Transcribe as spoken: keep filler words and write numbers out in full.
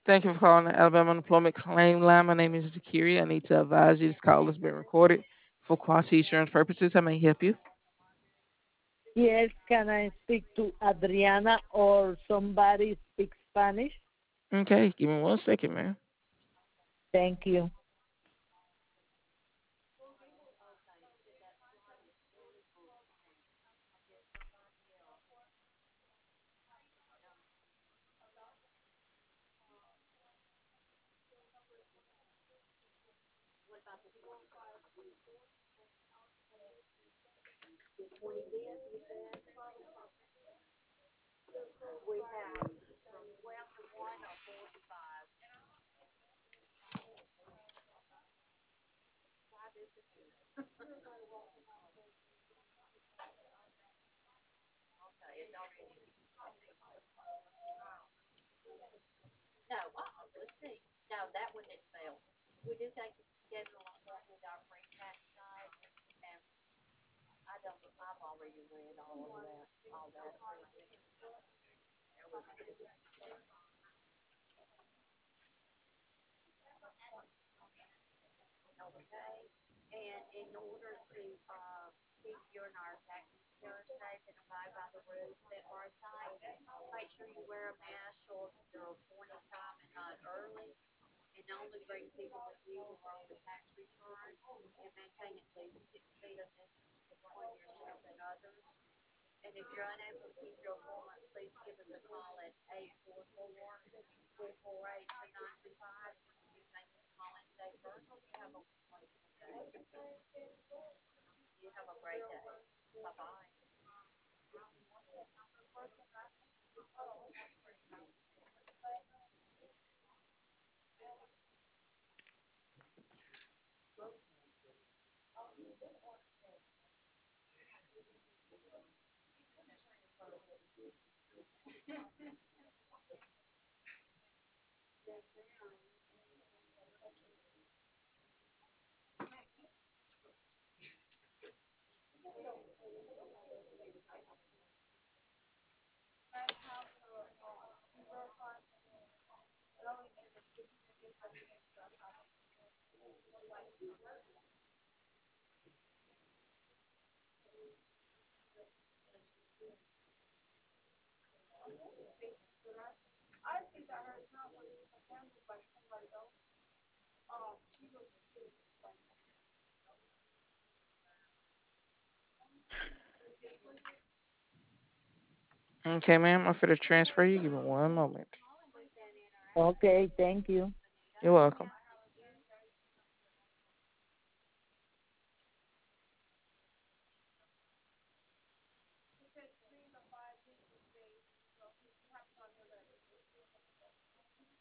Thank you for calling the Alabama Unemployment Claim Line. My name is Zakiri. I need to advise you this call has been recorded for quality assurance purposes. I may help you. Yes, can I speak to Adriana or somebody speak Spanish? Okay, give me one second, man. Thank you. Okay, ma'am. I'm for the transfer you. Give me one moment. Okay, thank you. You're welcome.